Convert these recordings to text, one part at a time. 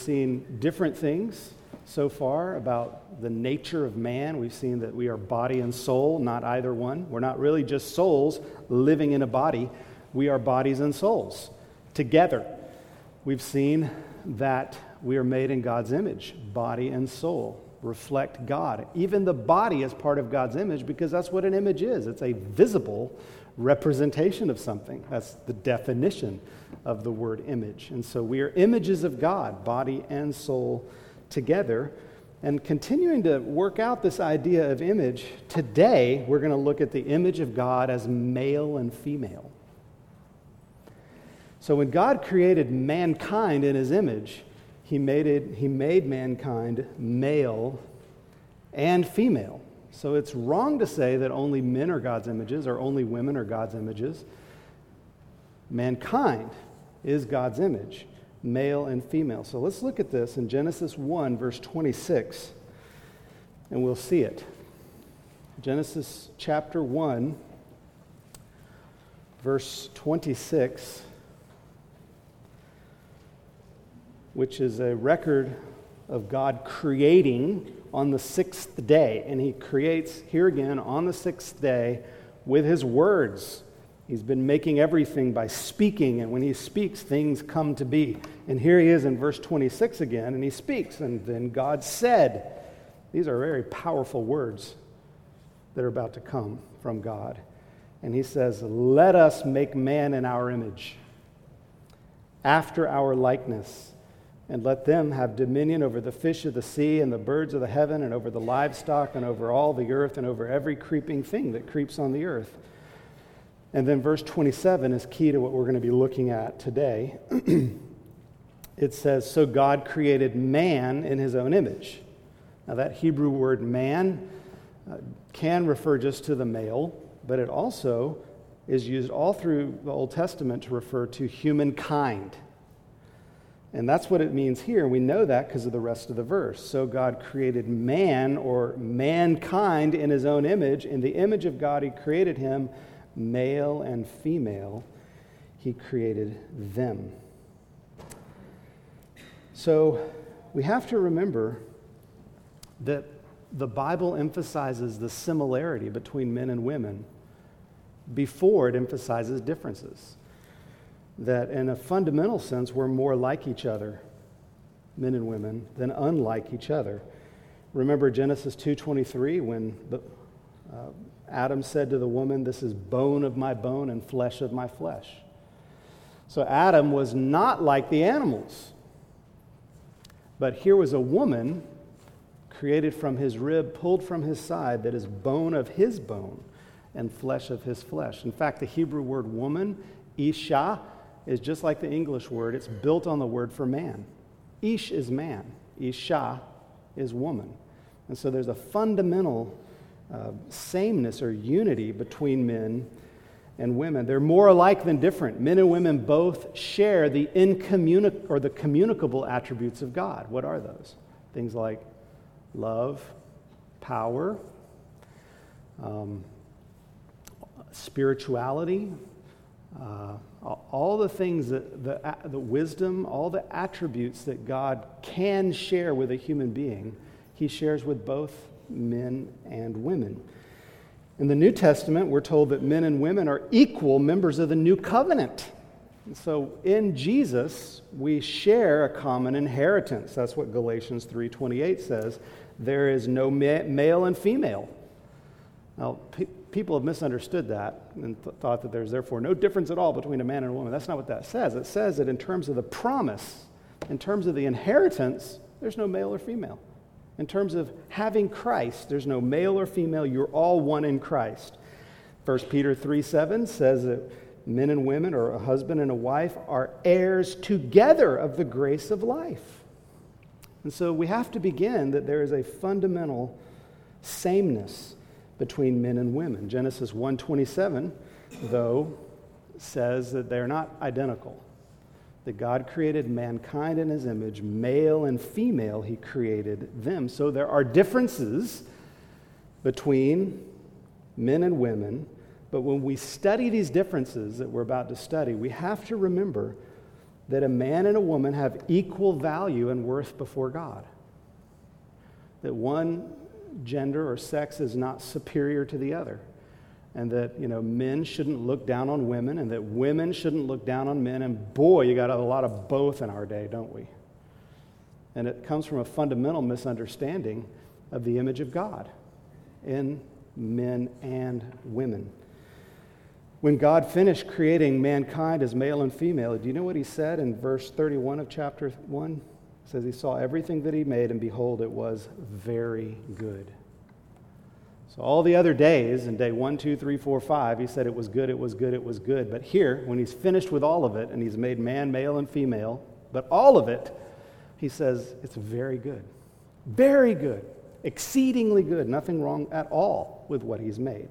seen different things so far about the nature of man. We've seen that we are body and soul, not either one. We're not really just souls living in a body. We are bodies and souls together. We've seen that we are made in God's image, body and soul, reflect God. Even the body is part of God's image because that's what an image is. It's a visible representation of something. That's the definition of the word image. And so we are images of God, body and soul together. And continuing to work out this idea of image, today we're going to look at the image of God as male and female. So when God created mankind in his image, he made mankind male and female. So it's wrong to say that only men are God's images or only women are God's images. Mankind is God's image, male and female. So let's look at this in Genesis 1, verse 26, and we'll see it. Genesis chapter 1, verse 26, which is a record of God creating on the sixth day. And he creates here again on the sixth day with his words. He's been making everything by speaking, and when he speaks, things come to be. And here he is in verse 26 again, and he speaks, and then God said. These are very powerful words that are about to come from God. And he says, "Let us make man in our image, after our likeness, and let them have dominion over the fish of the sea and the birds of the heaven and over the livestock and over all the earth and over every creeping thing that creeps on the earth." And then verse 27 is key to what we're going to be looking at today. It says, "So God created man in his own image." Now that Hebrew word man can refer just to the male, but it also is used all through the Old Testament to refer to humankind. And that's what it means here. We know that because of the rest of the verse. So God created man, or mankind, in his own image. In the image of God, he created him, male and female. He created them. So we have to remember that the Bible emphasizes the similarity between men and women before it emphasizes differences. That in a fundamental sense, we're more like each other, men and women, than unlike each other. Remember Genesis 2:23 when Adam said to the woman, "This is bone of my bone and flesh of my flesh." So Adam was not like the animals. But here was a woman created from his rib, pulled from his side, that is bone of his bone and flesh of his flesh. In fact, the Hebrew word woman, isha, is just like the English word. It's built on the word for man. Ish is man. Isha is woman. And so there's a fundamental sameness or unity between men and women. They're more alike than different. Men and women both share the communicable attributes of God. What are those? Things like love, power, spirituality, all the things that the wisdom, all the attributes that God can share with a human being, he shares with both men and women. In the New Testament, we're told that men and women are equal members of the new covenant. And so in Jesus, we share a common inheritance. That's what Galatians 3:28 says. There is no male and female. Now, people have misunderstood that and thought that there's therefore no difference at all between a man and a woman. That's not what that says. It says that in terms of the promise, in terms of the inheritance, there's no male or female. In terms of having Christ, there's no male or female. You're all one in Christ. 1 Peter 3:7 says that men and women, or a husband and a wife, are heirs together of the grace of life. And so we have to begin that there is a fundamental sameness between men and women. Genesis 1:27, though, says that they're not identical. That God created mankind in his image, male and female, he created them. So there are differences between men and women, but when we study these differences that we're about to study, we have to remember that a man and a woman have equal value and worth before God. That one gender or sex is not superior to the other. And that, men shouldn't look down on women, and that women shouldn't look down on men. And boy, you got a lot of both in our day, don't we? And it comes from a fundamental misunderstanding of the image of God in men and women. When God finished creating mankind as male and female, do you know what he said in verse 31 of chapter 1? It says he saw everything that he made, and behold, it was very good. So all the other days, in day 1, 2, 3, 4, 5, he said it was good, it was good, it was good. But here, when he's finished with all of it, and he's made man, male, and female, but all of it, he says it's very good. Very good. Exceedingly good. Nothing wrong at all with what he's made.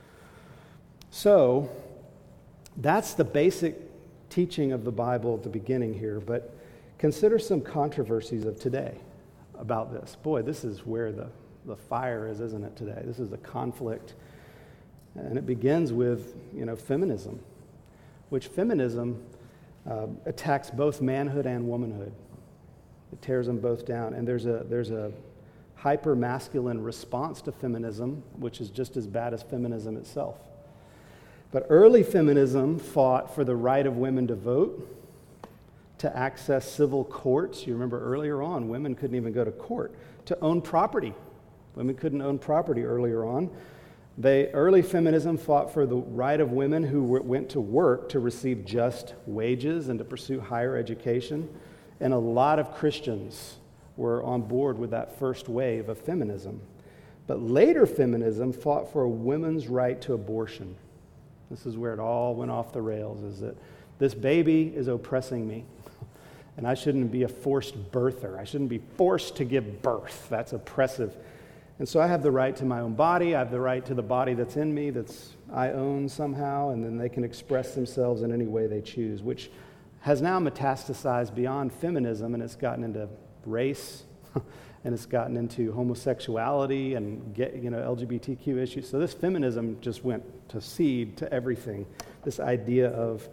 So, that's the basic teaching of the Bible at the beginning here, but consider some controversies of today about this. Boy, this is where the fire is, isn't it, today? This is the conflict. And it begins with, feminism, which feminism attacks both manhood and womanhood. It tears them both down. And there's a hyper-masculine response to feminism, which is just as bad as feminism itself. But early feminism fought for the right of women to vote, to access civil courts. You remember earlier on, women couldn't even go to court. To own property. Women couldn't own property earlier on. Early feminism fought for the right of women who went to work to receive just wages and to pursue higher education. And a lot of Christians were on board with that first wave of feminism. But later feminism fought for a woman's right to abortion. This is where it all went off the rails, is that this baby is oppressing me, and I shouldn't be a forced birther. I shouldn't be forced to give birth. That's oppressive. And so I have the right to my own body. I have the right to the body that's in me, that's I own somehow, and then they can express themselves in any way they choose, which has now metastasized beyond feminism, and it's gotten into race, and it's gotten into homosexuality and LGBTQ issues. So this feminism just went to seed to everything. This idea of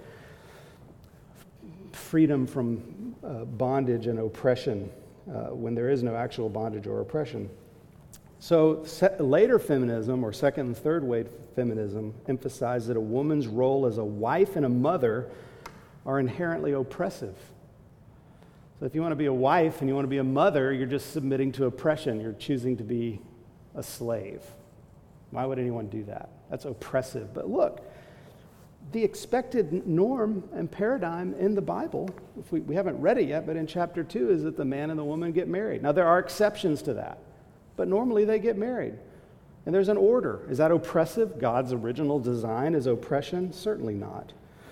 freedom from bondage and oppression when there is no actual bondage or oppression. So later feminism, or second and third wave feminism, emphasized that a woman's role as a wife and a mother are inherently oppressive. So if you want to be a wife and you want to be a mother, you're just submitting to oppression. You're choosing to be a slave. Why would anyone do that? That's oppressive. But look, the expected norm and paradigm in the Bible, if we haven't read it yet, but in chapter 2, is that the man and the woman get married. Now, there are exceptions to that, but normally they get married. And there's an order. Is that oppressive? God's original design is oppression? Certainly not.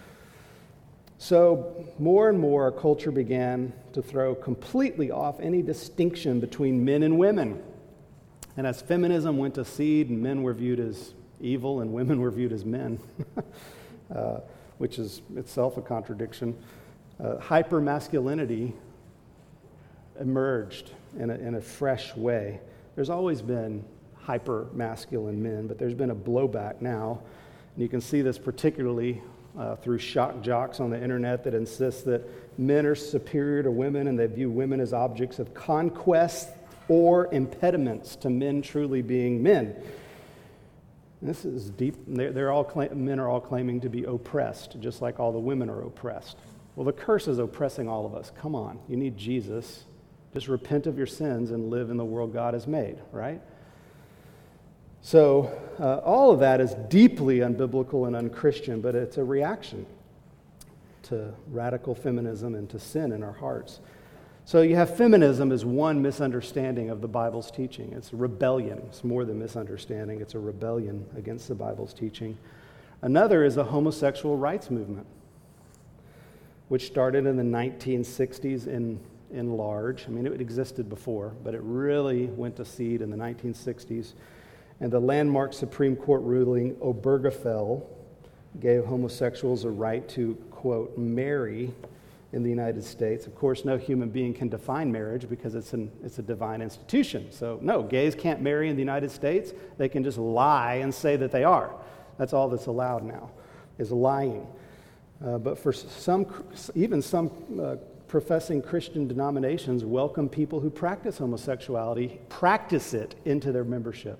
So more and more, our culture began to throw completely off any distinction between men and women. And as feminism went to seed, and men were viewed as evil and women were viewed as men, which is itself a contradiction, hyper-masculinity emerged in a fresh way. There's always been hyper-masculine men, but there's been a blowback now. And you can see this particularly through shock jocks on the internet that insist that men are superior to women and they view women as objects of conquest or impediments to men truly being men. And this is deep. Men are all claiming to be oppressed, just like all the women are oppressed. Well, the curse is oppressing all of us. Come on, you need Jesus. Just repent of your sins and live in the world God has made, right? So all of that is deeply unbiblical and unchristian, but it's a reaction to radical feminism and to sin in our hearts. So you have feminism as one misunderstanding of the Bible's teaching. It's a rebellion. It's more than misunderstanding. It's a rebellion against the Bible's teaching. Another is a homosexual rights movement, which started in the 1960s in large. I mean, it existed before, but it really went to seed in the 1960s. And the landmark Supreme Court ruling, Obergefell, gave homosexuals a right to, quote, marry in the United States. Of course, no human being can define marriage because it's a divine institution. So, no, gays can't marry in the United States. They can just lie and say that they are. That's all that's allowed now, is lying. But for even some professing Christian denominations welcome people who practice homosexuality, practice it into their membership.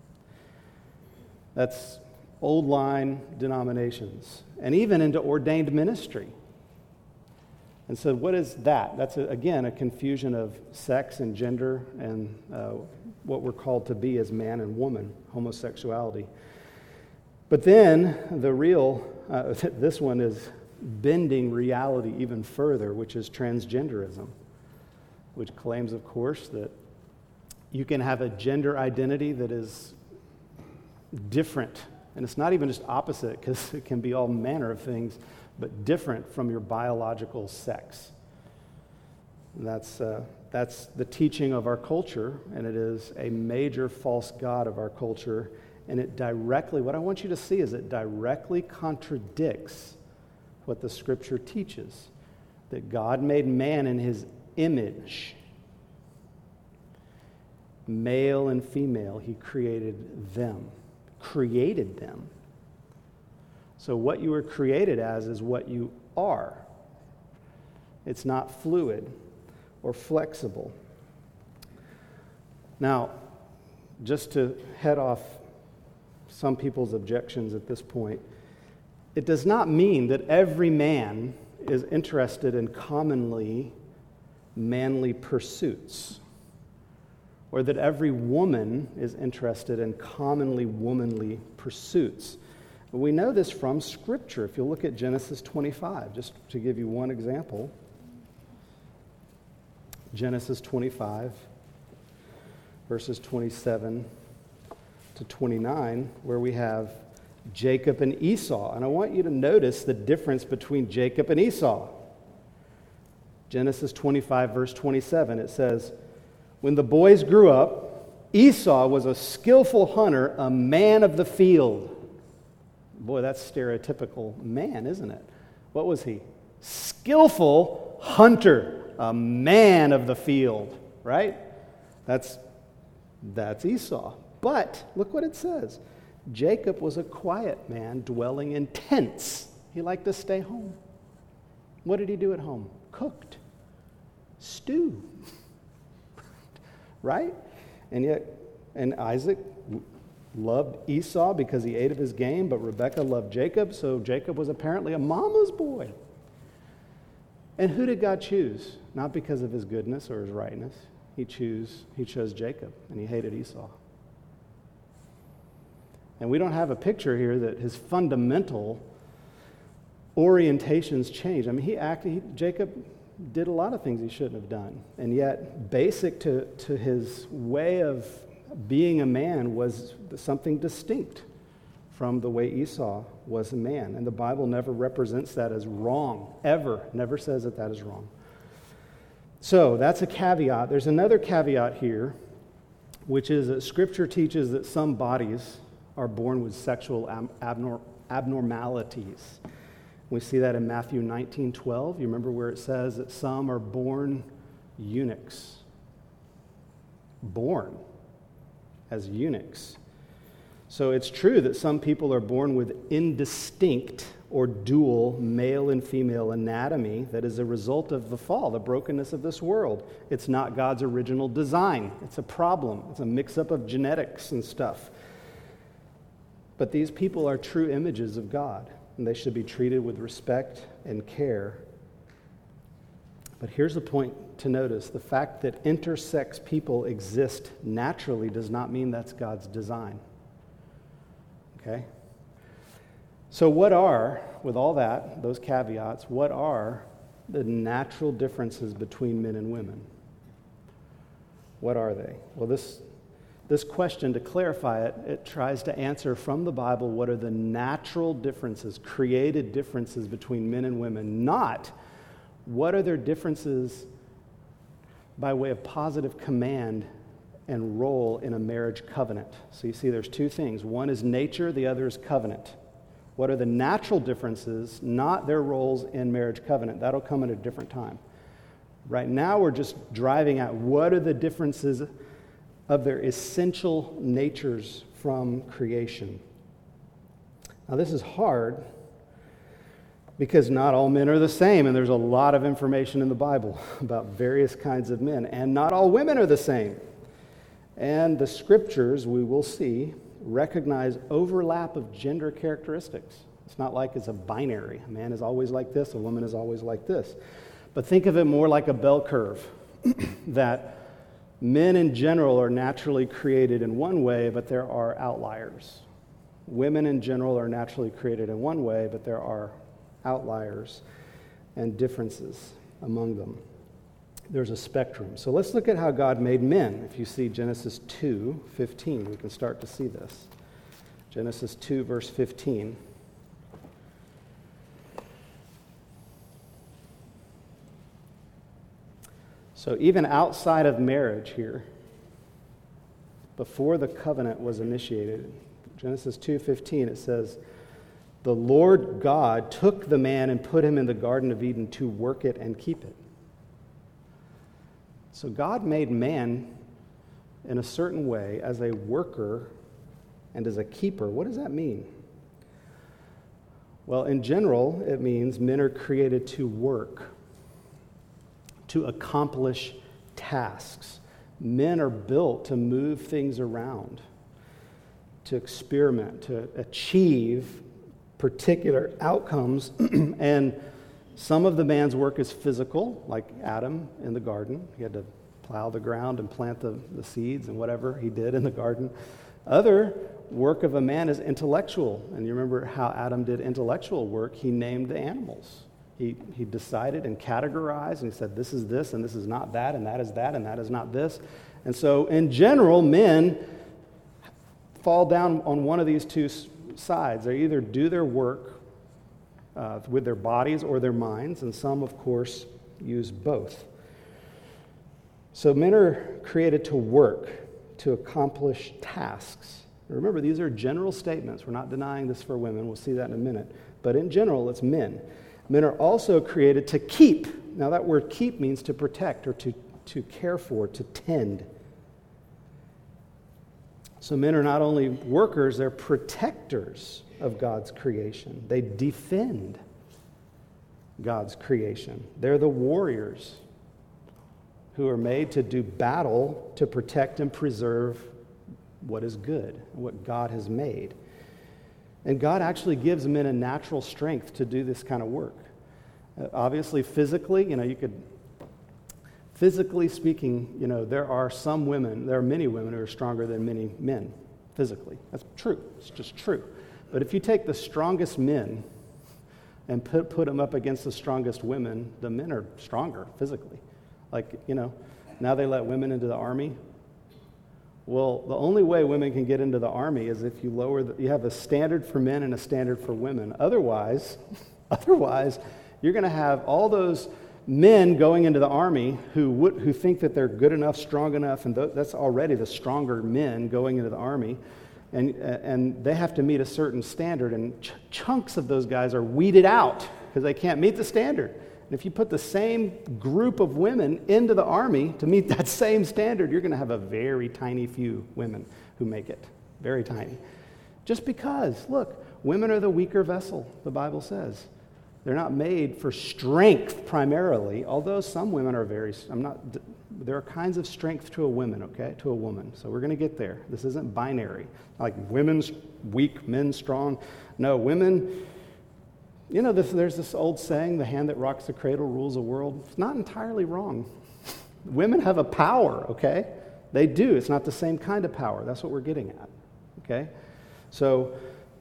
That's old line denominations, and even into ordained ministry. And so what is that? That's, again, a confusion of sex and gender and what we're called to be as man and woman, homosexuality. But then the real, this one is bending reality even further, which is transgenderism, which claims, of course, that you can have a gender identity that is different. And it's not even just opposite, because it can be all manner of things, but different from your biological sex. And that's the teaching of our culture, and it is a major false god of our culture. And it directly, what I want you to see is it directly contradicts what the Scripture teaches, that God made man in his image. Male and female, he created them. So what you were created as is what you are. It's not fluid or flexible. Now, just to head off some people's objections at this point, it does not mean that every man is interested in commonly manly pursuits, or that every woman is interested in commonly womanly pursuits. We know this from Scripture. If you look at Genesis 25, just to give you one example. Genesis 25, verses 27 to 29, where we have Jacob and Esau. And I want you to notice the difference between Jacob and Esau. Genesis 25, verse 27, it says, "When the boys grew up, Esau was a skillful hunter, a man of the field." Boy, that's stereotypical man, isn't it? What was he? Skillful hunter, a man of the field, right? That's Esau. But look what it says. Jacob was a quiet man dwelling in tents. He liked to stay home. What did he do at home? Cooked. Stew. Right? And Isaac loved Esau because he ate of his game, but Rebekah loved Jacob, so Jacob was apparently a mama's boy. And who did God choose? Not because of his goodness or his rightness. He chose Jacob, and he hated Esau. And we don't have a picture here that his fundamental orientations changed. I mean, Jacob did a lot of things he shouldn't have done. And yet, basic to his way of being a man was something distinct from the way Esau was a man. And the Bible never represents that as wrong, ever. Never says that is wrong. So that's a caveat. There's another caveat here, which is that Scripture teaches that some bodies are born with sexual abnormalities. We see that in Matthew 19:12. You remember where it says that some are born eunuchs. Born as eunuchs. So it's true that some people are born with indistinct or dual male and female anatomy that is a result of the fall, the brokenness of this world. It's not God's original design. It's a problem. It's a mix-up of genetics and stuff. But these people are true images of God, and they should be treated with respect and care. But here's a point to notice. The fact that intersex people exist naturally does not mean that's God's design. Okay? So with all that, those caveats, what are the natural differences between men and women? What are they? Well, this question, to clarify it, it tries to answer from the Bible what are the natural differences, created differences between men and women, not what are their differences by way of positive command and role in a marriage covenant. So you see there's two things. One is nature, the other is covenant. What are the natural differences, not their roles in marriage covenant? That'll come at a different time. Right now we're just driving at what are the differences of their essential natures from creation. Now this is hard Because not all men are the same, and there's a lot of information in the Bible about various kinds of men, and not all women are the same. And the scriptures, we will see, recognize overlap of gender characteristics. It's not like it's a binary. A man is always like this, a woman is always like this. But think of it more like a bell curve, that men in general are naturally created in one way, but there are outliers. Women in general are naturally created in one way, but there are outliers and differences among them. There's a spectrum. So let's look at how God made men. If you see Genesis 2:15, we can start to see this. Genesis 2, verse 15. So even outside of marriage here, before the covenant was initiated, Genesis 2:15, it says, "The Lord God took the man and put him in the Garden of Eden to work it and keep it." So God made man in a certain way as a worker and as a keeper. What does that mean? Well, in general, it means men are created to work, to accomplish tasks. Men are built to move things around, to experiment, to achieve particular outcomes. And some of the man's work is physical, like Adam in the garden. He had to plow the ground and plant the seeds and whatever he did in the garden. Other work of a man is intellectual. And you remember how Adam did intellectual work. He named the animals. He decided and categorized, and he said, this is this, and this is not that, and that is that, and that is not this. And so, in general, men fall down on one of these two sides. They either do their work with their bodies or their minds, and some, of course, use both. So men are created to work, to accomplish tasks. Remember, these are general statements. We're not denying this for women. We'll see that in a minute. But in general, it's men. Men are also created to keep. Now, that word keep means to protect or to care for, to tend. So men are not only workers, they're protectors of God's creation. They defend God's creation. They're the warriors who are made to do battle to protect and preserve what is good, what God has made. And God actually gives men a natural strength to do this kind of work. Obviously, physically, physically speaking, there are many women who are stronger than many men, physically. That's true. It's just true. But if you take the strongest men and put them up against the strongest women, the men are stronger physically. Now they let women into the army. Well, the only way women can get into the army is if you you have a standard for men and a standard for women. Otherwise, you're going to have all those men going into the army who think that they're good enough, strong enough, and that's already the stronger men going into the army, and they have to meet a certain standard, and chunks of those guys are weeded out because they can't meet the standard. And if you put the same group of women into the army to meet that same standard, you're going to have a very tiny few women who make it. Very tiny. Just because, look, women are the weaker vessel, the Bible says. They're not made for strength primarily, although some women are there are kinds of strength to a woman. So we're going to get there. This isn't binary. Like women's weak, men strong. No, women... there's this old saying, the hand that rocks the cradle rules the world. It's not entirely wrong. Women have a power, okay? They do. It's not the same kind of power. That's what we're getting at, okay? So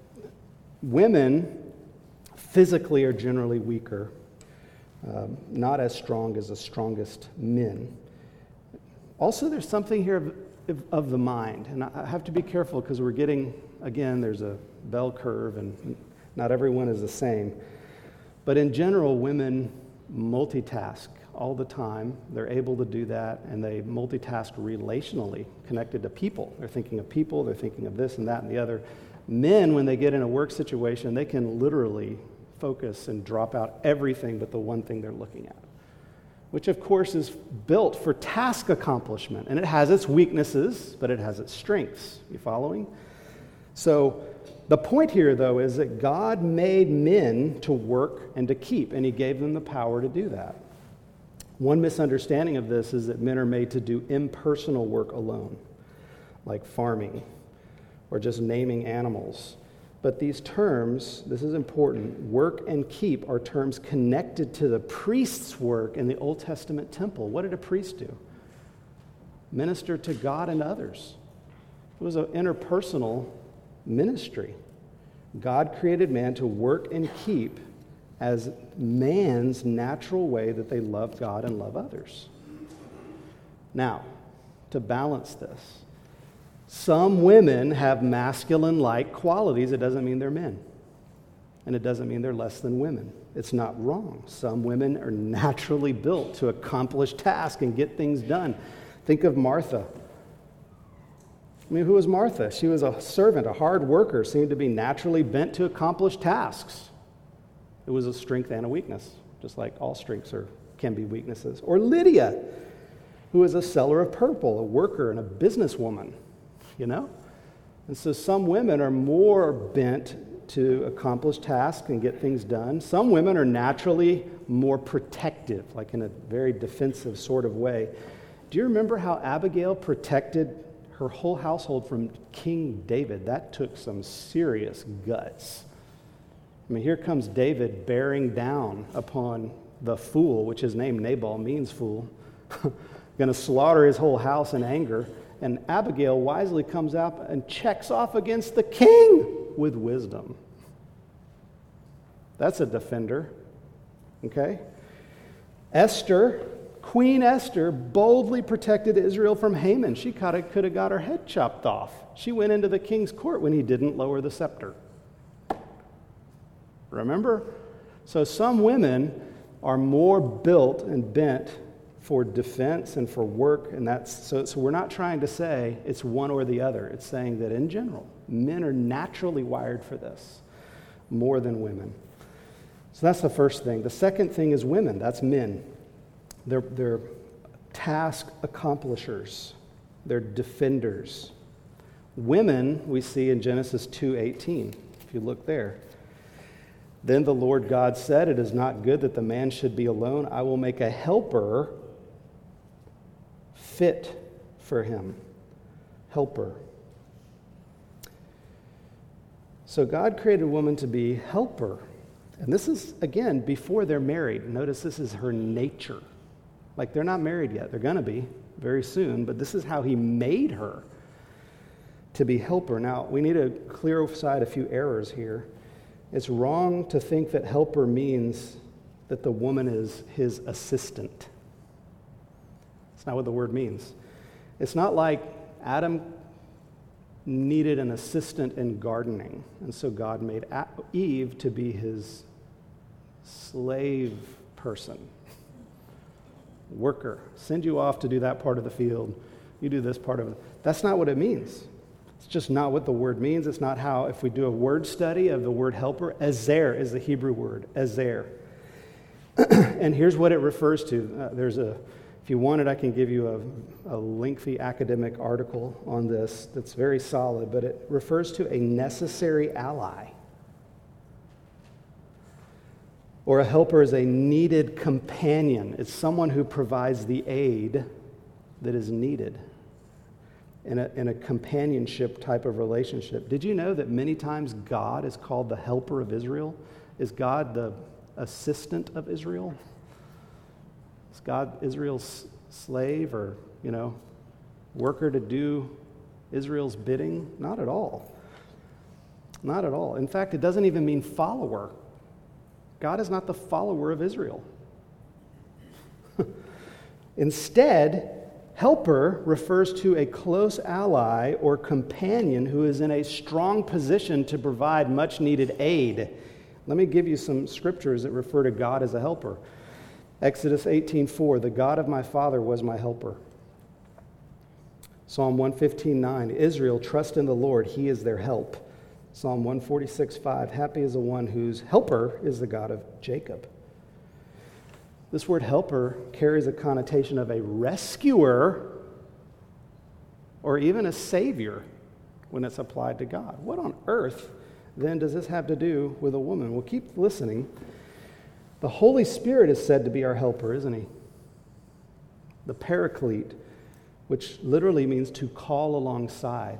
women physically are generally weaker, not as strong as the strongest men. Also, there's something here of the mind, and I have to be careful because we're getting, again, there's a bell curve, and not everyone is the same. But in general, women multitask all the time. They're able to do that, and they multitask relationally, connected to people. They're thinking of people, they're thinking of this and that and the other. Men, when they get in a work situation, they can literally focus and drop out everything but the one thing they're looking at, which of course is built for task accomplishment. And it has its weaknesses, but it has its strengths. You following? So The point here, though, is that God made men to work and to keep, and he gave them the power to do that. One misunderstanding of this is that men are made to do impersonal work alone, like farming or just naming animals. But these terms, this is important, work and keep are terms connected to the priest's work in the Old Testament temple. What did a priest do? Minister to God and others. It was an interpersonal ministry. God created man to work and keep as man's natural way that they love God and love others. Now, to balance this, some women have masculine-like qualities. It doesn't mean they're men. And it doesn't mean they're less than women. It's not wrong. Some women are naturally built to accomplish tasks and get things done. Think of Martha. I mean, who was Martha? She was a servant, a hard worker, seemed to be naturally bent to accomplish tasks. It was a strength and a weakness, just like all strengths can be weaknesses. Or Lydia, who was a seller of purple, a worker and a businesswoman, you know? And so some women are more bent to accomplish tasks and get things done. Some women are naturally more protective, like in a very defensive sort of way. Do you remember how Abigail protected her whole household from King David? That took some serious guts. I mean, here comes David bearing down upon the fool, which his name Nabal means fool, going to slaughter his whole house in anger. And Abigail wisely comes out and checks off against the king with wisdom. That's a defender, okay? Esther, Queen Esther, boldly protected Israel from Haman. She could have got her head chopped off. She went into the king's court when he didn't lower the scepter. Remember? So some women are more built and bent for defense and for work, and that's so we're not trying to say it's one or the other. It's saying that in general, men are naturally wired for this more than women. So that's the first thing. The second thing is women. That's men. They're task accomplishers. They're defenders. Women, we see in Genesis 2:18, if you look there. Then the Lord God said, "It is not good that the man should be alone. I will make a helper fit for him." Helper. So God created woman to be helper. And this is, again, before they're married. Notice this is her nature. Like, they're not married yet. They're going to be very soon. But this is how he made her, to be helper. Now, we need to clear aside a few errors here. It's wrong to think that helper means that the woman is his assistant. That's not what the word means. It's not like Adam needed an assistant in gardening, and so God made Eve to be his slave person, worker. Send you off to do that part of the field. You do this part of it. That's not what it means. It's just not what the word means. It's not how, if we do a word study of the word helper, ezer is the Hebrew word, ezer. And here's what it refers to. If you want it, I can give you a lengthy academic article on this that's very solid, but it refers to a necessary ally. Or a helper is a needed companion. It's someone who provides the aid that is needed in a companionship type of relationship. Did you know that many times God is called the helper of Israel? Is God the assistant of Israel? Is God Israel's slave or, worker to do Israel's bidding? Not at all. Not at all. In fact, it doesn't even mean follower. God is not the follower of Israel. Instead, helper refers to a close ally or companion who is in a strong position to provide much needed aid. Let me give you some scriptures that refer to God as a helper. Exodus 18:4, "The God of my father was my helper." Psalm 115:9, "Israel, trust in the Lord, he is their help." Psalm 146:5, "Happy is the one whose helper is the God of Jacob." This word helper carries a connotation of a rescuer or even a savior when it's applied to God. What on earth then does this have to do with a woman? Well, keep listening. The Holy Spirit is said to be our helper, isn't he? The Paraclete, which literally means to call alongside.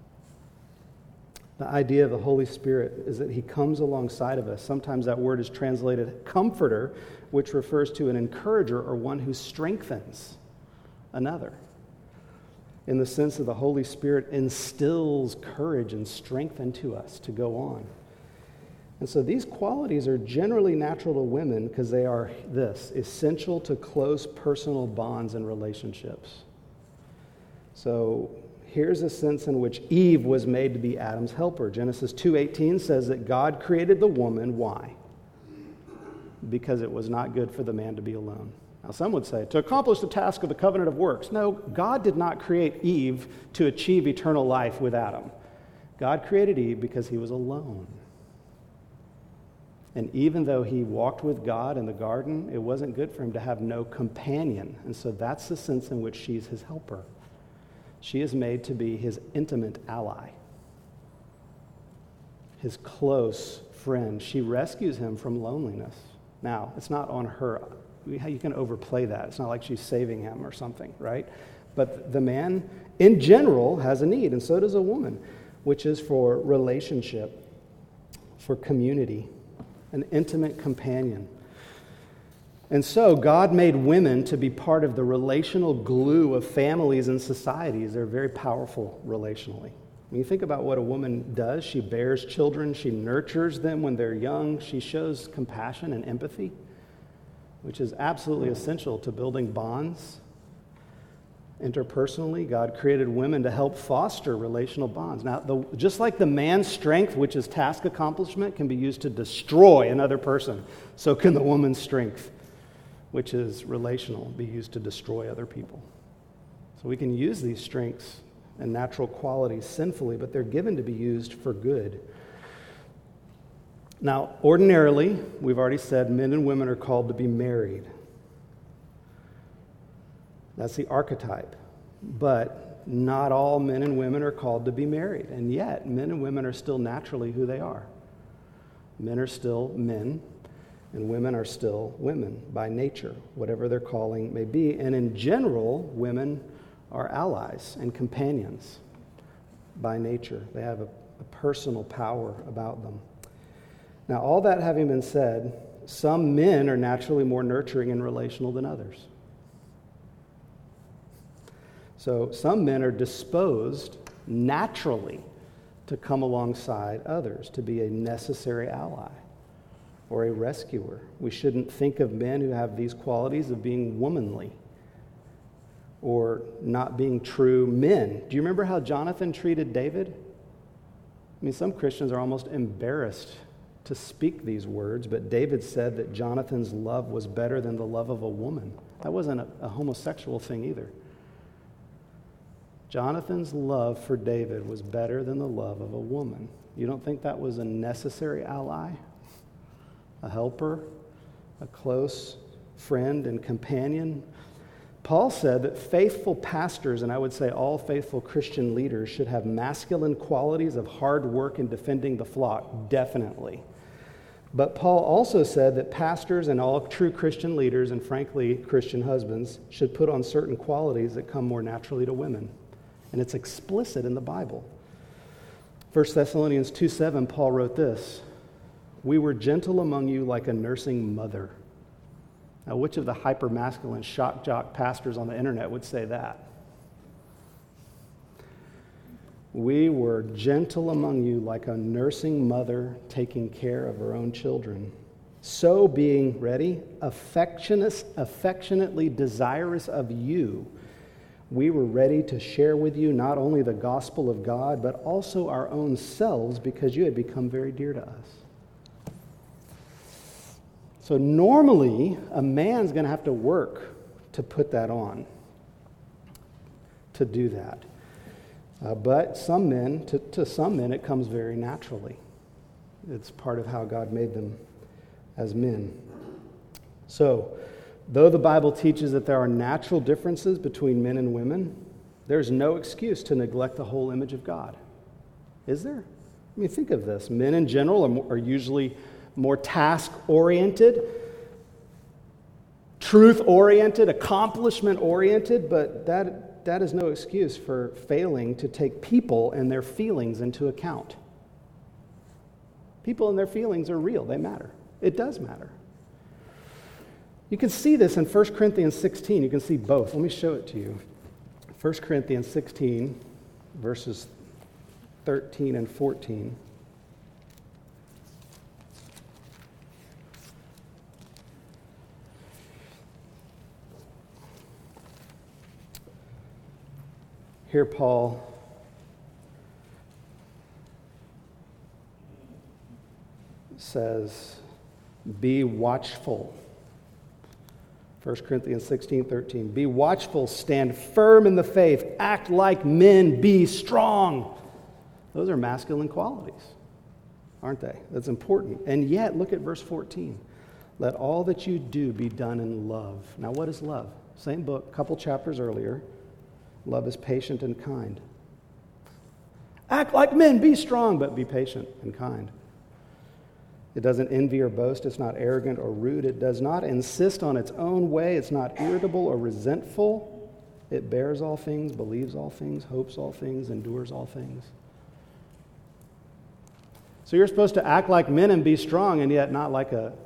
The idea of the Holy Spirit is that he comes alongside of us. Sometimes that word is translated comforter, which refers to an encourager or one who strengthens another. In the sense that the Holy Spirit instills courage and strength into us to go on. And so these qualities are generally natural to women because they are essential to close personal bonds and relationships. So here's a sense in which Eve was made to be Adam's helper. Genesis 2:18 says that God created the woman. Why? Because it was not good for the man to be alone. Now, some would say, to accomplish the task of the covenant of works. No, God did not create Eve to achieve eternal life with Adam. God created Eve because he was alone. And even though he walked with God in the garden, it wasn't good for him to have no companion. And so that's the sense in which she's his helper. She is made to be his intimate ally, his close friend. She rescues him from loneliness. Now, it's not on her. You can overplay that. It's not like she's saving him or something, right? But the man, in general, has a need, and so does a woman, which is for relationship, for community, an intimate companion. And so God made women to be part of the relational glue of families and societies. They're very powerful relationally. When you think about what a woman does, she bears children, she nurtures them when they're young, she shows compassion and empathy, which is absolutely essential to building bonds. Interpersonally, God created women to help foster relational bonds. Now, just like the man's strength, which is task accomplishment, can be used to destroy another person, so can the woman's strength, which is relational, be used to destroy other people. So we can use these strengths and natural qualities sinfully, but they're given to be used for good. Now, ordinarily, we've already said men and women are called to be married. That's the archetype. But not all men and women are called to be married. And yet, men and women are still naturally who they are. Men are still men, and women are still women by nature, whatever their calling may be. And in general, women are allies and companions by nature. They have a personal power about them. Now, all that having been said, some men are naturally more nurturing and relational than others. So some men are disposed naturally to come alongside others, to be a necessary ally or a rescuer. We shouldn't think of men who have these qualities of being womanly or not being true men. Do you remember how Jonathan treated David? I mean, some Christians are almost embarrassed to speak these words, but David said that Jonathan's love was better than the love of a woman. That wasn't a homosexual thing either. Jonathan's love for David was better than the love of a woman. You don't think that was a necessary ally? A helper? A close friend and companion? Paul said that faithful pastors, and I would say all faithful Christian leaders, should have masculine qualities of hard work in defending the flock, definitely. But Paul also said that pastors and all true Christian leaders, and frankly, Christian husbands, should put on certain qualities that come more naturally to women. And it's explicit in the Bible. 1 Thessalonians 2:7, Paul wrote this, "We were gentle among you like a nursing mother." Now, which of the hyper-masculine shock jock pastors on the internet would say that? We were gentle among you like a nursing mother taking care of her own children. So being, ready, affectionately desirous of you, we were ready to share with you not only the gospel of God, but also our own selves, because you had become very dear to us. So normally, a man's going to have to work to put that on, to do that. But some men, to some men, it comes very naturally. It's part of how God made them as men. So, though the Bible teaches that there are natural differences between men and women, there's no excuse to neglect the whole image of God. Is there? I mean, think of this. Men in general are usually more task-oriented, truth-oriented, accomplishment-oriented, but that is no excuse for failing to take people and their feelings into account. People and their feelings are real. They matter. It does matter. You can see this in 1 Corinthians 16. You can see both. Let me show it to you. 1 Corinthians 16, verses 13 and 14. Here Paul says, be watchful. 1 Corinthians 16:13. Be watchful, stand firm in the faith, act like men, be strong. Those are masculine qualities, aren't they? That's important. And yet, look at verse 14. Let all that you do be done in love. Now, what is love? Same book, couple chapters earlier. Love is patient and kind. Act like men, be strong, but be patient and kind. It doesn't envy or boast. It's not arrogant or rude. It does not insist on its own way. It's not irritable or resentful. It bears all things, believes all things, hopes all things, endures all things. So you're supposed to act like men and be strong, and yet not like a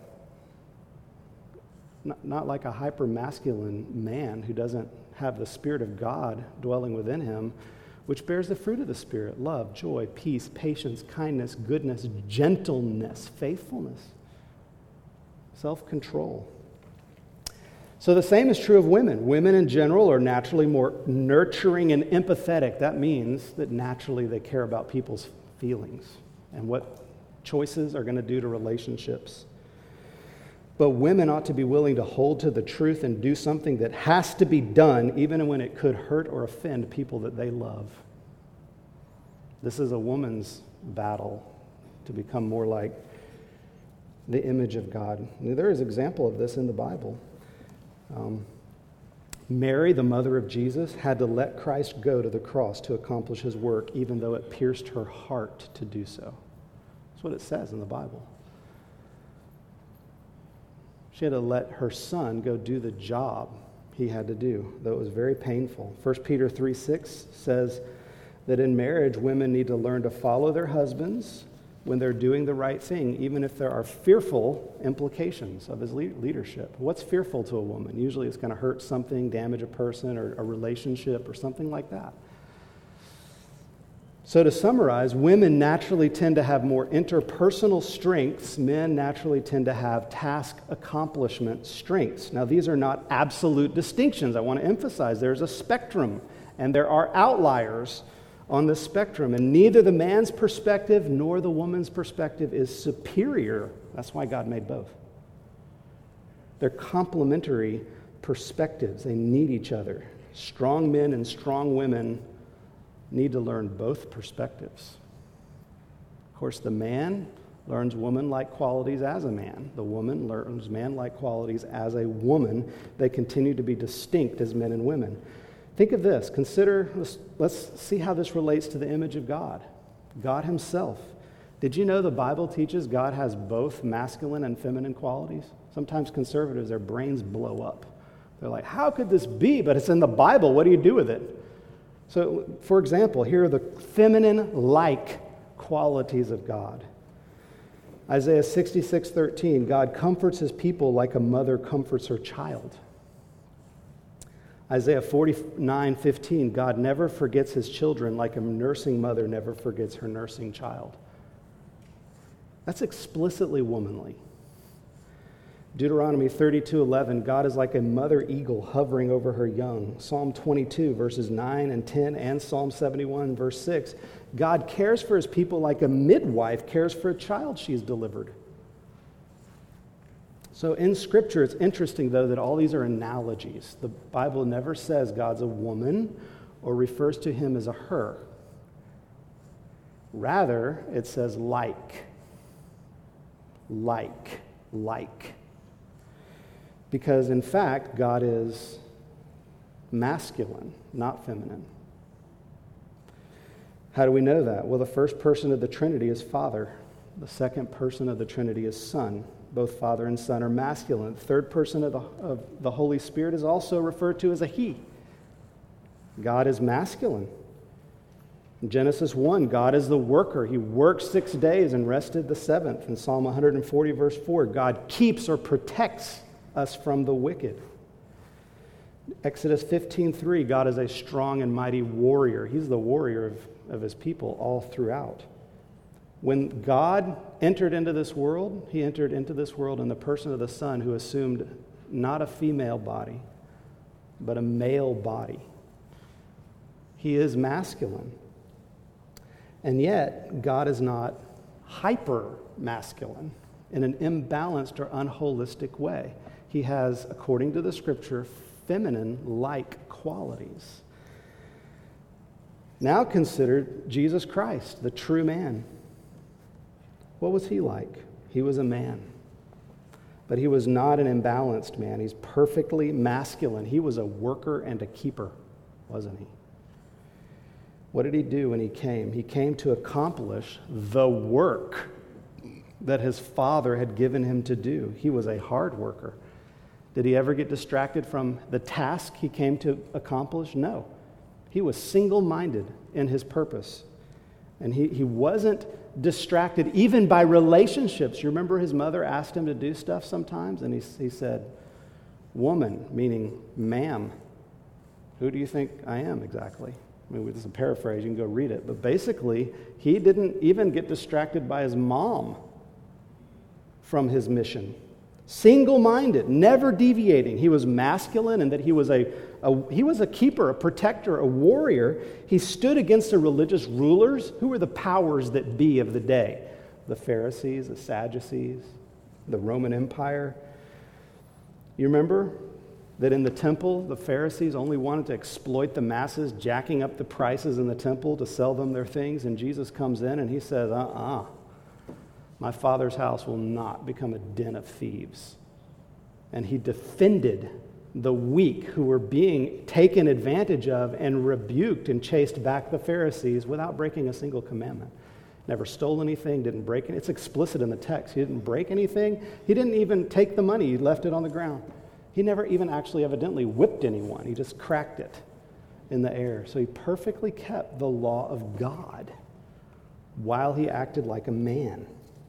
hyper-masculine man who doesn't have the Spirit of God dwelling within him, which bears the fruit of the Spirit: love, joy, peace, patience, kindness, goodness, gentleness, faithfulness, self-control. So the same is true of women. Women in general are naturally more nurturing and empathetic. That means that naturally they care about people's feelings and what choices are going to do to relationships. But women ought to be willing to hold to the truth and do something that has to be done, even when it could hurt or offend people that they love. This is a woman's battle to become more like the image of God. There is an example of this in the Bible. Mary, the mother of Jesus, had to let Christ go to the cross to accomplish his work, even though it pierced her heart to do so. That's what it says in the Bible. She had to let her son go do the job he had to do, though it was very painful. 1 Peter 3:6 says that in marriage, women need to learn to follow their husbands when they're doing the right thing, even if there are fearful implications of his leadership. What's fearful to a woman? Usually it's going to hurt something, damage a person or a relationship or something like that. So to summarize, women naturally tend to have more interpersonal strengths. Men naturally tend to have task accomplishment strengths. Now, these are not absolute distinctions. I want to emphasize there's a spectrum, and there are outliers on the spectrum, and neither the man's perspective nor the woman's perspective is superior. That's why God made both. They're complementary perspectives. They need each other. Strong men and strong women need to learn both perspectives. Of course, the man learns woman-like qualities as a man. The woman learns man-like qualities as a woman. They continue to be distinct as men and women. Think of this. Let's see how this relates to the image of God. God himself. Did you know the Bible teaches God has both masculine and feminine qualities? Sometimes conservatives, their brains blow up. They're like, how could this be? But it's in the Bible. What do you do with it? So, for example, here are the feminine-like qualities of God. Isaiah 66:13, God comforts his people like a mother comforts her child. Isaiah 49:15, God never forgets his children like a nursing mother never forgets her nursing child. That's explicitly womanly. Deuteronomy 32:11, God is like a mother eagle hovering over her young. Psalm 22, verses 9 and 10, and Psalm 71, verse 6, God cares for his people like a midwife cares for a child she's delivered. So in Scripture, it's interesting, though, that all these are analogies. The Bible never says God's a woman or refers to him as a her. Rather, it says like. Because, in fact, God is masculine, not feminine. How do we know that? Well, the first person of the Trinity is Father. The second person of the Trinity is Son. Both Father and Son are masculine. The third person of the Holy Spirit is also referred to as a He. God is masculine. In Genesis 1, God is the worker. He worked 6 days and rested the seventh. In Psalm 140, verse 4, God keeps or protects us from the wicked. Exodus 15:3, God is a strong and mighty warrior. He's the warrior of his people all throughout. When God entered into this world, he entered into this world in the person of the Son, who assumed not a female body, but a male body. He is masculine. And yet, God is not hyper-masculine in an imbalanced or unholistic way. He has, according to the Scripture, feminine-like qualities. Now consider Jesus Christ, the true man. What was he like? He was a man. But he was not an imbalanced man. He's perfectly masculine. He was a worker and a keeper, wasn't he? What did he do when he came? He came to accomplish the work that his Father had given him to do. He was a hard worker. Did he ever get distracted from the task he came to accomplish? No. He was single-minded in his purpose. And he wasn't distracted even by relationships. You remember his mother asked him to do stuff sometimes? And he said, "Woman," meaning ma'am, "who do you think I am exactly?" I mean, this is a paraphrase. You can go read it. But basically, he didn't even get distracted by his mom from his mission. Single-minded, never deviating. He was masculine in that he was a keeper, a protector, a warrior. He stood against the religious rulers. Who were the powers that be of the day? The Pharisees, the Sadducees, the Roman Empire. You remember that in the temple, the Pharisees only wanted to exploit the masses, jacking up the prices in the temple to sell them their things. And Jesus comes in and he says, my Father's house will not become a den of thieves. And he defended the weak who were being taken advantage of and rebuked and chased back the Pharisees without breaking a single commandment. Never stole anything, didn't break it. It's explicit in the text. He didn't break anything. He didn't even take the money. He left it on the ground. He never even actually evidently whipped anyone. He just cracked it in the air. So he perfectly kept the law of God while he acted like a man.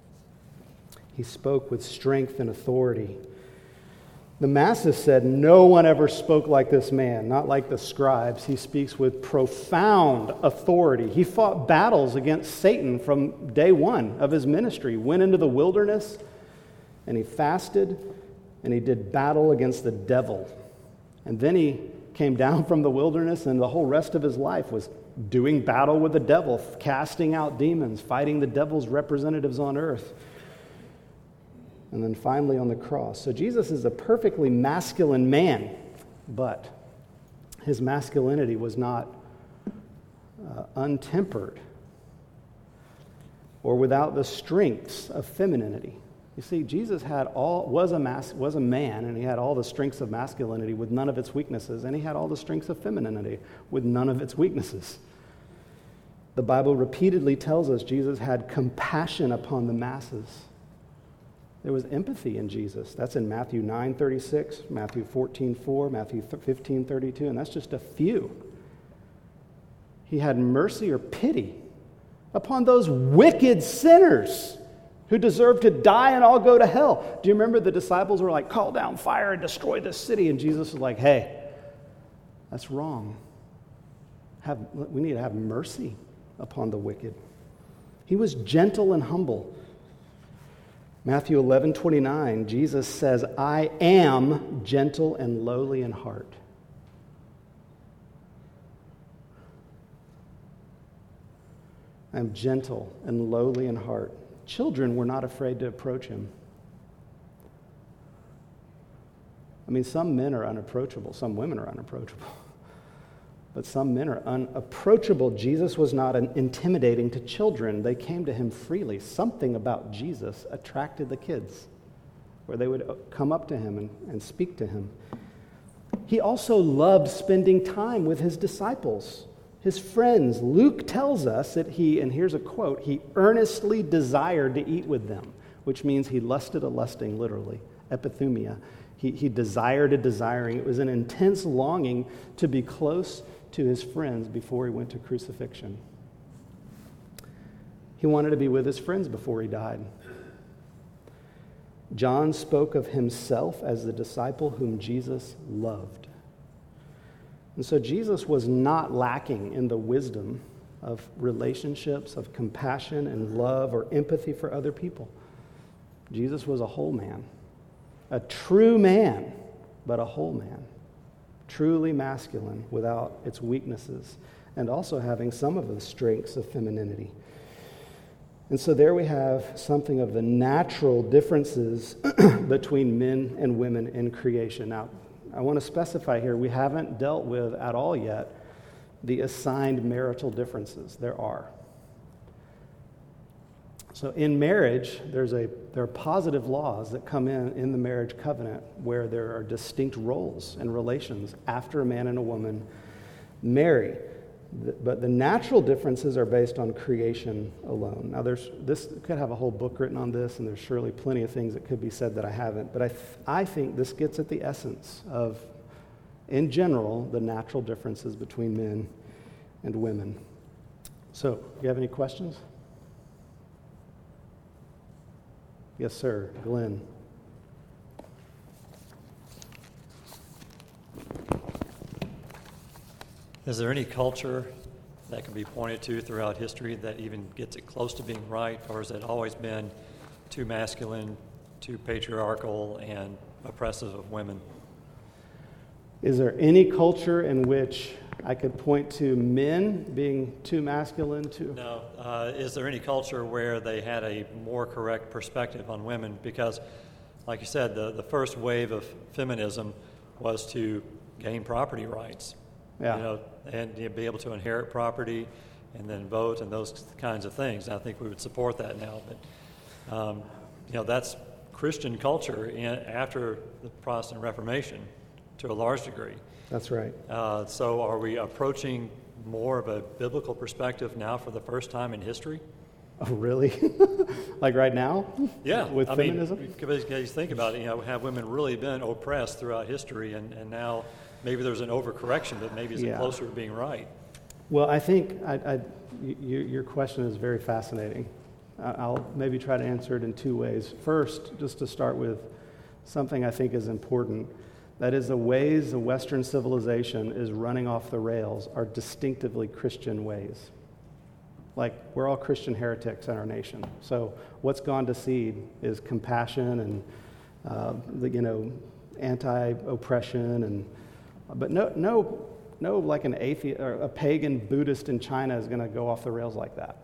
He spoke with strength and authority. The masses said, "No one ever spoke like this man," not like the scribes. He speaks with profound authority. He fought battles against Satan from day one of his ministry, went into the wilderness, and he fasted, and he did battle against the devil. And then he came down from the wilderness, and the whole rest of his life was doing battle with the devil, casting out demons, fighting the devil's representatives on earth. And then finally on the cross. So Jesus is a perfectly masculine man, but his masculinity was not untempered or without the strengths of femininity. You see, Jesus was a man, and he had all the strengths of masculinity with none of its weaknesses, and he had all the strengths of femininity with none of its weaknesses. The Bible repeatedly tells us Jesus had compassion upon the masses. There was empathy in Jesus. That's in Matthew 9:36, Matthew 14:4, Matthew 15:32, and that's just a few. He had mercy or pity upon those wicked sinners who deserve to die and all go to hell. Do you remember the disciples were like, "Call down fire and destroy this city," and Jesus was like, "Hey, that's wrong. We need to have mercy upon the wicked." He was gentle and humble. Matthew 11:29, Jesus says, "I am gentle and lowly in heart." I'm gentle and lowly in heart. Children were not afraid to approach him. I mean, some men are unapproachable, some women are unapproachable, but some men are unapproachable. Jesus was not intimidating to children. They came to him freely. Something about Jesus attracted the kids, where they would come up to him and speak to him. He also loved spending time with his disciples. His friends, Luke tells us that he, and here's a quote, he earnestly desired to eat with them, which means he lusted a lusting, literally, epithumia. He desired a desiring. It was an intense longing to be close to his friends before he went to crucifixion. He wanted to be with his friends before he died. John spoke of himself as the disciple whom Jesus loved. And so Jesus was not lacking in the wisdom of relationships, of compassion and love or empathy for other people. Jesus was a whole man, a true man, but a whole man, truly masculine without its weaknesses, and also having some of the strengths of femininity. And so there we have something of the natural differences between men and women in creation. Now, I want to specify here, we haven't dealt with at all yet the assigned marital differences. There are. So in marriage, there are positive laws that come in the marriage covenant where there are distinct roles and relations after a man and a woman marry. But the natural differences are based on creation alone. Now, this could have a whole book written on this, and there's surely plenty of things that could be said that I haven't. But I think this gets at the essence of, in general, the natural differences between men and women. So, do you have any questions? Yes, sir. Glenn. Is there any culture that can be pointed to throughout history that even gets it close to being right, or has it always been too masculine, too patriarchal, and oppressive of women? Is there any culture in which I could point to men being too masculine? No. Is there any culture where they had a more correct perspective on women? Because, like you said, the first wave of feminism was to gain property rights. Yeah. And be able to inherit property and then vote and those kinds of things. And I think we would support that now. But, that's Christian culture after the Protestant Reformation to a large degree. That's right. So are we approaching more of a biblical perspective now for the first time in history? Oh, really? Like right now? Yeah. With feminism? Because you think about it, have women really been oppressed throughout history, and now maybe there's an overcorrection that maybe is closer to being right. Well, I think your question is very fascinating. I'll maybe try to answer it in two ways. First, just to start with something I think is important, that is the ways the Western civilization is running off the rails are distinctively Christian ways. Like, we're all Christian heretics in our nation. So what's gone to seed is compassion and, anti-oppression but no, like an atheist or a pagan Buddhist in China is going to go off the rails like that.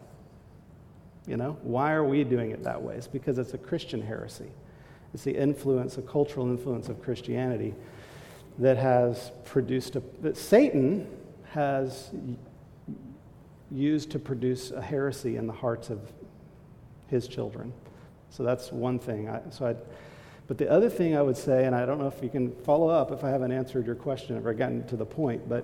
Why are we doing it that way? It's because it's a Christian heresy. It's the cultural influence of Christianity that has produced that Satan has used to produce a heresy in the hearts of his children. So that's one thing. But the other thing I would say, and I don't know if you can follow up if I haven't answered your question or gotten to the point, but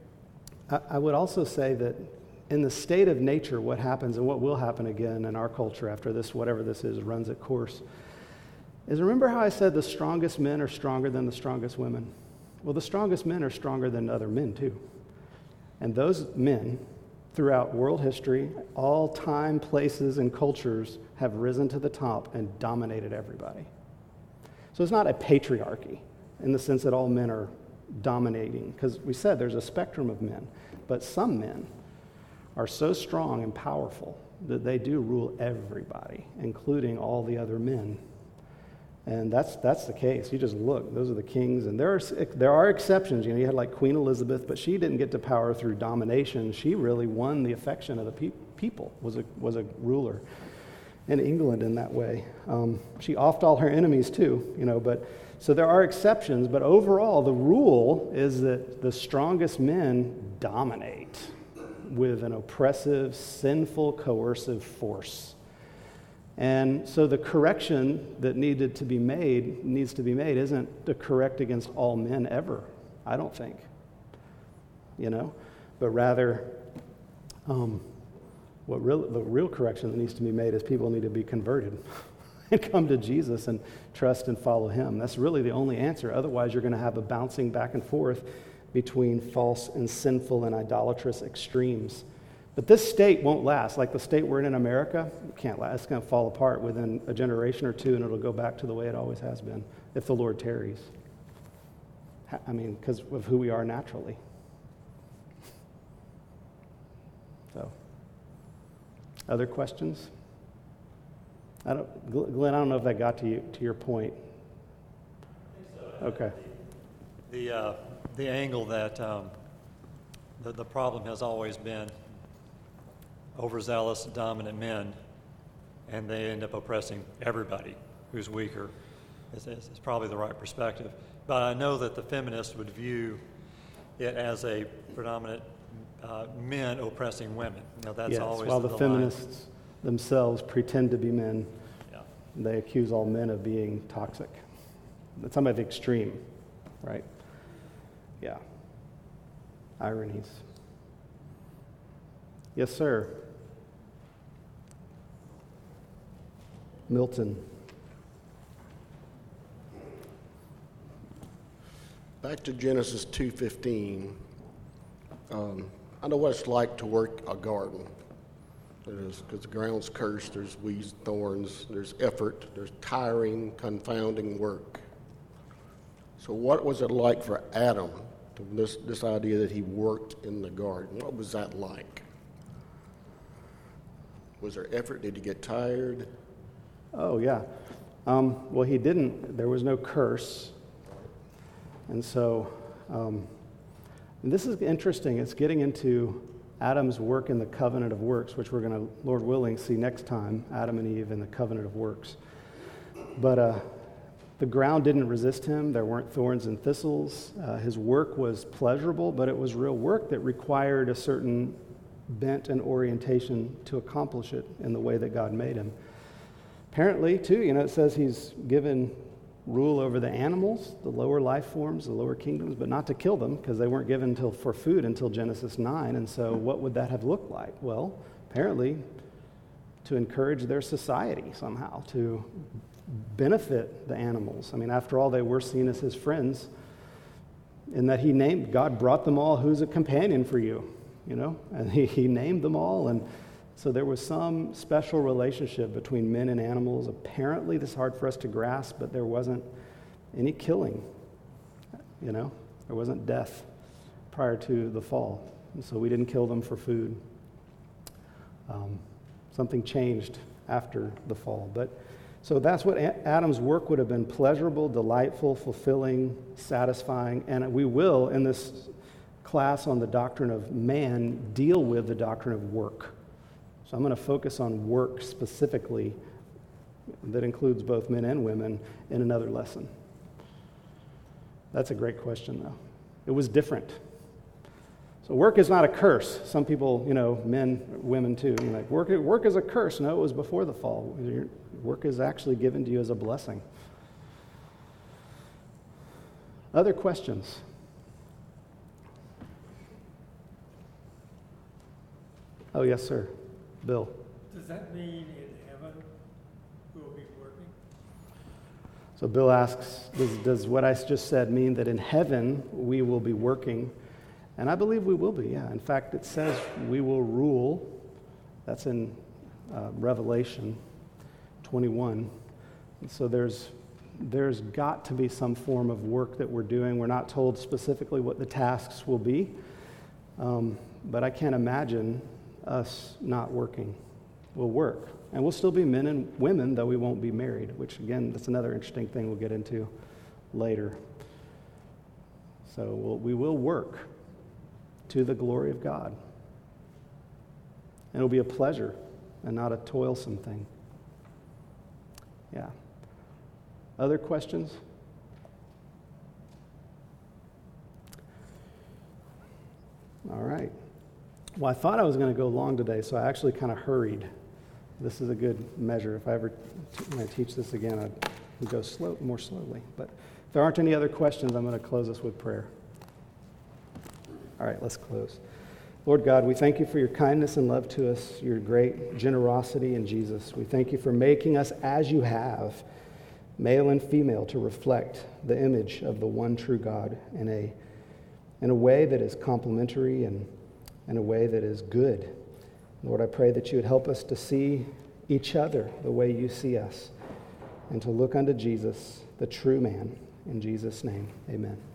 I would also say that in the state of nature, what happens and what will happen again in our culture after this, whatever this is, runs its course, is remember how I said the strongest men are stronger than the strongest women? Well, the strongest men are stronger than other men too. And those men, throughout world history, all time, places, and cultures have risen to the top and dominated everybody. So it's not a patriarchy in the sense that all men are dominating, because we said there's a spectrum of men, but some men are so strong and powerful that they do rule everybody, including all the other men. And that's the case. You just look; those are the kings, and there are exceptions. You had like Queen Elizabeth, but she didn't get to power through domination. She really won the affection of the people. Was a ruler in England in that way. She offed all her enemies too, but so there are exceptions, but overall the rule is that the strongest men dominate with an oppressive, sinful, coercive force. And so the correction that needs to be made isn't to correct against all men ever, I don't think, but rather The real correction that needs to be made is people need to be converted and come to Jesus and trust and follow him. That's really the only answer. Otherwise, you're going to have a bouncing back and forth between false and sinful and idolatrous extremes. But this state won't last. Like the state we're in America, it can't last. It's going to fall apart within a generation or two, and it'll go back to the way it always has been if the Lord tarries. I mean, because of who we are naturally. So, other questions? Glenn, I don't know if that got to your point. I think so. Okay. The angle that the problem has always been overzealous, dominant men, and they end up oppressing everybody who's weaker. Is probably the right perspective. But I know that the feminists would view it as a predominant men oppressing women. That's yes, always while the feminists line. Themselves pretend to be men. Yeah. They accuse all men of being toxic. That's some of the extreme, right? Yeah. Ironies. Yes, sir. Milton. Back to Genesis 2:15. I know what it's like to work a garden. Because the ground's cursed, there's weeds, thorns, there's effort, there's tiring, confounding work. So what was it like for Adam, this idea that he worked in the garden? What was that like? Was there effort? Did he get tired? Oh, yeah. Well, he didn't. There was no curse. And so, and this is interesting. It's getting into Adam's work in the covenant of works, which we're going to, Lord willing, see next time, Adam and Eve in the covenant of works. But the ground didn't resist him. There weren't thorns and thistles. His work was pleasurable, but it was real work that required a certain bent and orientation to accomplish it in the way that God made him. Apparently, too, it says he's given rule over the animals, the lower life forms, the lower kingdoms, but not to kill them because they weren't given for food until Genesis 9. And so what would that have looked like? Well, apparently to encourage their society somehow, to benefit the animals. I mean, after all, they were seen as his friends in that God brought them all, who's a companion for you, and he named them all. And so there was some special relationship between men and animals. Apparently, this is hard for us to grasp, but there wasn't any killing. There wasn't death prior to the fall. And so we didn't kill them for food. Something changed after the fall. So that's what Adam's work would have been: pleasurable, delightful, fulfilling, satisfying. And we will, in this class on the doctrine of man, deal with the doctrine of work. So I'm going to focus on work specifically that includes both men and women in another lesson. That's a great question, though. It was different. So work is not a curse. Some people, men, women too, like work is a curse. No, it was before the fall. Work is actually given to you as a blessing. Other questions? Oh, yes, sir. Bill. Does that mean in heaven we'll be working? So Bill asks, does what I just said mean that in heaven we will be working? And I believe we will be, yeah. In fact, it says we will rule. That's in Revelation 21. And so there's got to be some form of work that we're doing. We're not told specifically what the tasks will be, but I can't imagine us not working. We'll work. And we'll still be men and women, though we won't be married, which, again, that's another interesting thing we'll get into later. So we will work to the glory of God. And it'll be a pleasure and not a toilsome thing. Yeah. Other questions? All right. Well, I thought I was going to go long today, so I actually kind of hurried. This is a good measure. If I ever when I teach this again, I'd go more slowly. But if there aren't any other questions, I'm going to close us with prayer. All right, let's close. Lord God, we thank you for your kindness and love to us, your great generosity in Jesus. We thank you for making us as you have, male and female, to reflect the image of the one true God in a way that is complementary and in a way that is good. Lord, I pray that you would help us to see each other the way you see us and to look unto Jesus, the true man. In Jesus' name, amen.